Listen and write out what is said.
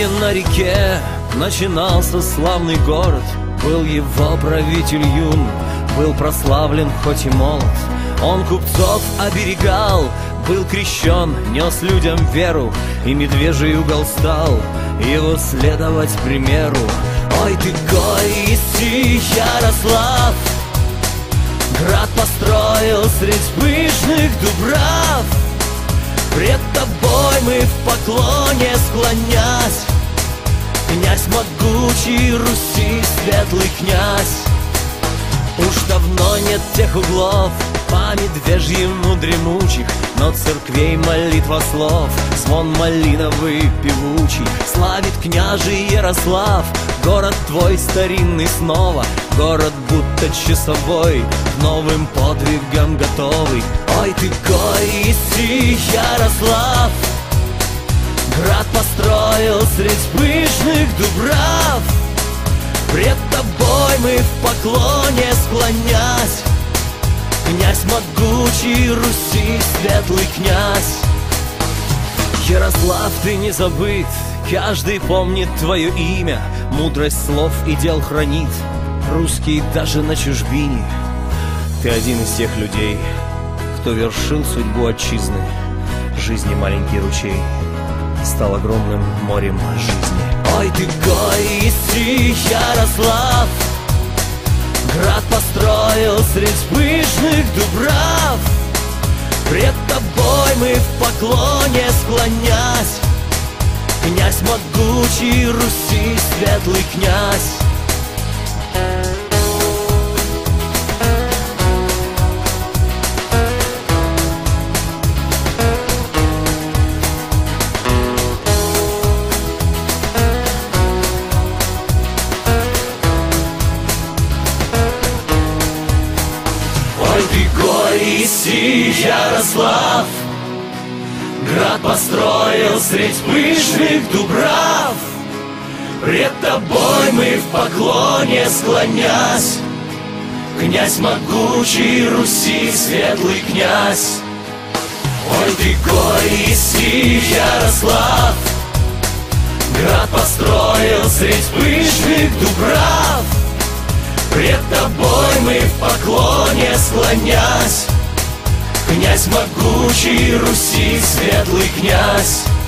Ялге на реке начинался славный город. Был его правитель юн, был прославлен, хоть и молод. Он купцов оберегал, был крещен, нес людям веру, и медвежий угол стал его следовать примеру. Ой, ты гористи, Ярослав, град построил средь пышных дубрав. Пред тобой мы в поклоне склонясь, князь могучий Руси, светлый князь. Уж давно нет тех углов по медвежьему дремучих, но церквей молитва слов, звон малиновый певучий. Славит княже Ярослав, город твой старинный снова, город будто часовой, новым подвигам готовый. Ой, ты гористи, Ярослав, град построил средь пышных дубрав. Пред тобой мы в поклоне склонясь, князь могучий Руси, светлый князь. Ярослав, ты не забыт, каждый помнит твое имя, мудрость слов и дел хранит русский даже на чужбине. Ты один из тех людей, кто вершил судьбу отчизны. Жизни маленький ручей стал огромным морем жизни. Ой, ты гористи, Ярослав, град построил средь пышных дубрав. Пред тобой мы в поклоне склонясь, князь могучий Руси, светлый князь. Гористи, Ярослав, град построил средь пышных дубрав. Пред тобой мы в поклоне склонясь, князь могучий Руси, светлый князь. Ой, ты гористи, Ярослав, град построил средь пышных дубрав. Пред тобой мы в поклоне склонясь, князь могучий Руси, светлый князь.